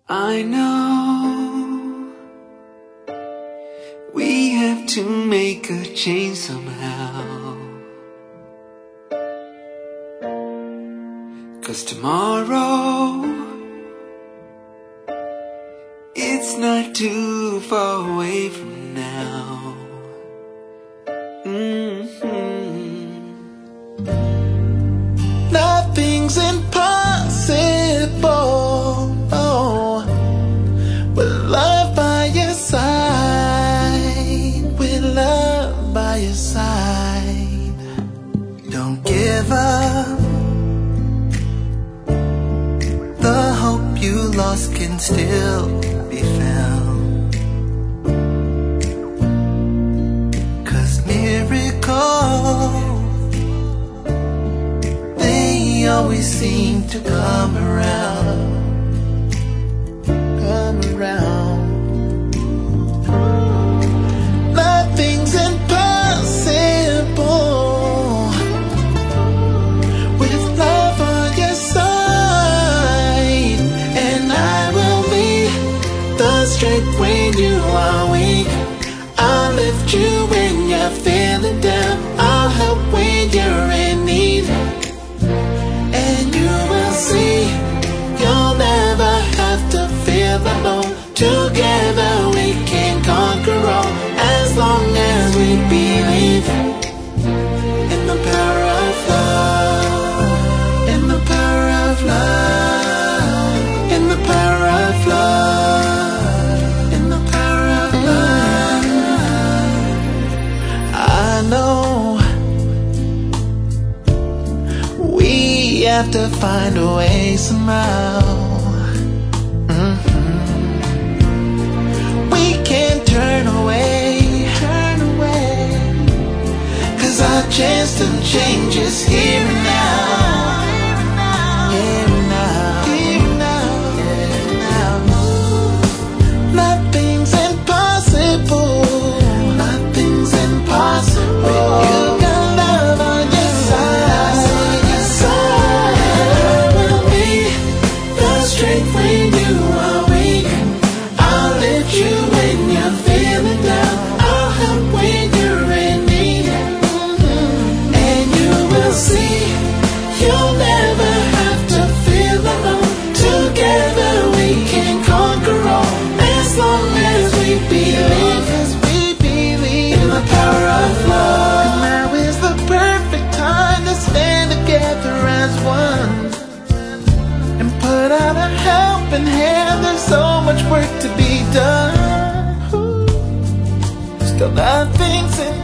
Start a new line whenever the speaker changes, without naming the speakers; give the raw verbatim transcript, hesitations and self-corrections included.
I know we have to make a change somehow, 'cause tomorrow, it's not too far away from now. Mm-hmm. Nothing's impossible, oh, with love by your side, with love by your side. Don't give up. The hope you lost can still be found, 'cause miracles, they always seem to come around, come around. Nothing's impossible with love on your side, and I will be the strength when you are weak. I'll lift you when you're feeling down. I'll help when you're in need, and you will see you'll never have to feel alone. Together we can conquer all, as long as we believe in the power of love, in the power of love, in the power of love, in the power of love. I know we have to find a way somehow. Mm-hmm. We can't turn away, turn away, 'cause our chance to change is here and now. Here and now, here and now, here and now. Nothing's impossible, nothing's impossible. You got love on your side, your side. I will be the strength when you are weak. I'll lift you when you're feeling down. I'll help when you're in need, and you will see you'll never have to feel alone. Together we can conquer all, as long as we believe, as we believe in the power of love. And now is the perfect time to stand together as one and put out a helping hand. There's so much work to be done. Still nothing's in